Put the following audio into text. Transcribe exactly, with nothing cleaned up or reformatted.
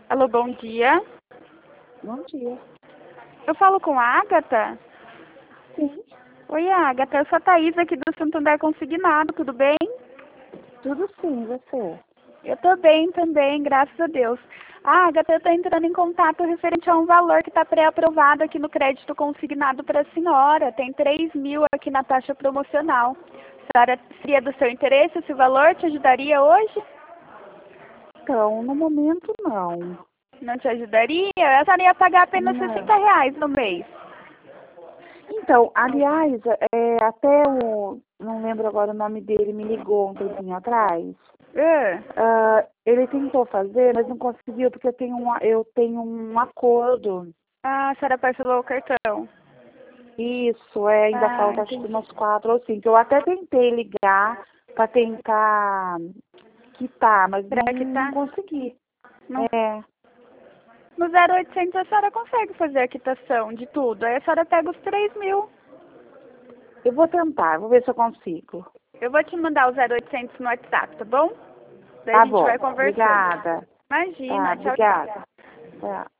Alô, bom dia. Bom dia. Eu falo com a Agatha? Sim, Oi, Agatha. Eu sou a Thaís aqui do Santander Consignado, tudo bem? tudo sim, você. Eu tô bem também, graças a Deus. Ah, Agatha, eu tô entrando em contato referente a um valor que está pré-aprovado aqui no crédito consignado para a senhora. Tem três mil aqui na taxa promocional. A senhora seria do seu interesse esse valor? Te ajudaria hoje? Então, no momento não. Não te ajudaria? A senhora ia pagar apenas Não. sessenta reais no mês. Então, aliás, é, até o. Não lembro agora o nome dele, me ligou um tempinho atrás. Ah, Ah, ele tentou fazer, mas não conseguiu, porque eu tenho um, eu tenho um acordo. ah, a senhora parcelou o cartão. Isso, é, ainda Ah, falta acho que entendi. umas quatro ou cinco. Eu até tentei ligar para tentar quitar, mas Será não, que não tá? consegui. Não. É. No zero oitocentos a senhora consegue fazer a quitação de tudo. Aí a senhora pega os três mil. Eu vou tentar, vou ver se eu consigo. Eu vou te mandar o zero oitocentos no WhatsApp, tá bom? Daí a Tá gente vai bom, conversando. obrigada. Tá, Imagina, tchau, tchau. obrigada. Tá.